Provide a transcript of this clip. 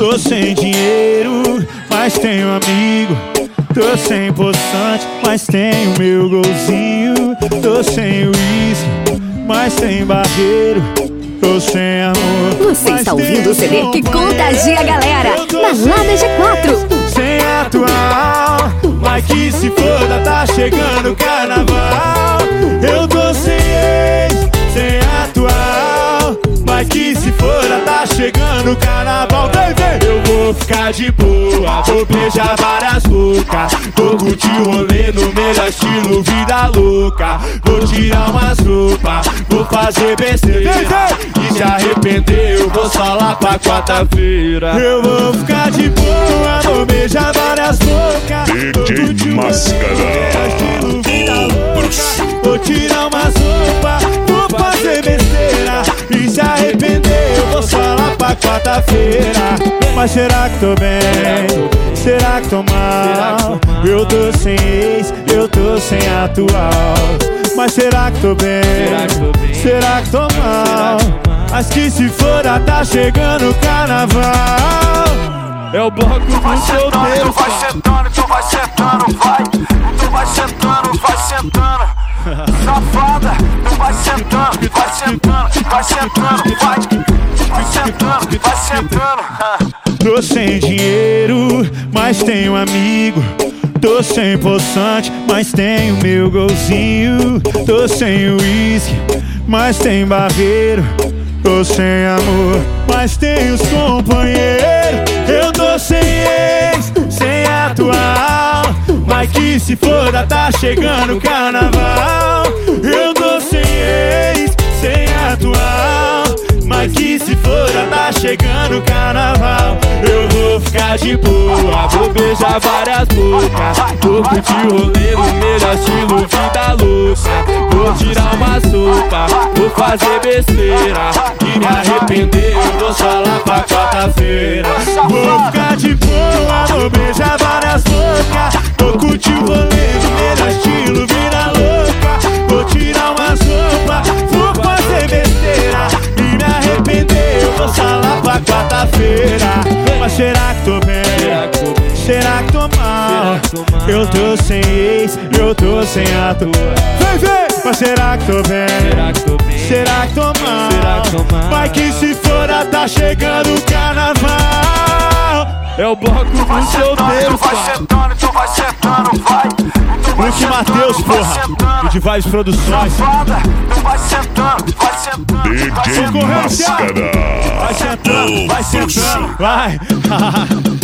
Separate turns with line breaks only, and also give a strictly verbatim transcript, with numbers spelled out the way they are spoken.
Tô sem dinheiro, mas tenho amigo. Tô sem poçante, mas tenho meu golzinho. Tô sem uísque, mas tem barreiro. Tô sem amor.
Você está ouvindo o C D que contagia a galera. Balada G quatro.
Sem atual, mas que se foda, tá chegando o carnaval. Eu tô sem ex, sem atual, mas que se foda, tá chegando o carnaval. Vem, vem. Eu vou ficar de boa, vou beijar várias bocas. Vou curtir o rolê no melhor estilo, vida louca. Vou tirar umas roupas, vou fazer besteira. Vem, vem. E se arrepender, eu vou só lá pra quarta-feira. Eu vou ficar de boa, vou beijar várias bocas.
D J Máscara.
Vou tirar umas roupas, vou fazer besteira. E se arrepender, eu vou só lá pra quarta-feira. Mas será que tô bem? Será que tô mal? Eu tô sem ex, eu tô sem atual. Mas será que tô bem? Será que tô mal? Mas que se for, tá chegando o carnaval. É o bloco do solteiro.
Tu vai sentando, tu vai sentando, vai. Tu vai sentando, vai sentando. Safada, tu vai sentando, vai sentando, vai sentando, vai. Vai sentando, vai sentando.
Tô sem dinheiro, mas tenho amigo. Tô sem poçante, mas tenho meu golzinho. Tô sem uísque, mas tem barreiro. Tô sem amor, mas tenho os companheiros. Eu tô sem ex, sem atual, mas que se foda, tá chegando o carnaval. Eu tô sem ex, sem atual, mas que se foda, tá chegando o carnaval. Eu vou ficar de boa, vou beijar várias bocas. Vou curtir o rolê no melhor estilo, vida louca. Vou tirar uma sopa, vou fazer besteira. E me arrepender, eu vou só lá pra quarta-feira. Vou ficar de boa, vou beijar várias bocas. Vou curtir o rolê no melhor estilo, vida louca. Vou tirar uma sopa, vou fazer besteira. E me arrepender, eu vou só lá pra quarta-feira. Mas será que tô bem? Será que tô mal? Eu tô sem ex, eu tô sem atual. Vem, vem! Mas será que tô bem? Será que tô mal? Mas que se for, tá chegando o carnaval. É o bloco do solteiro,
tu vai sentando, tu vai sentando, vai.
Luke Matheus, porra. E de Vibes Produções.
Safada, tu vai sentando, vai sentando.
D J Máscara.
Vai sentando, vai sentando, vai.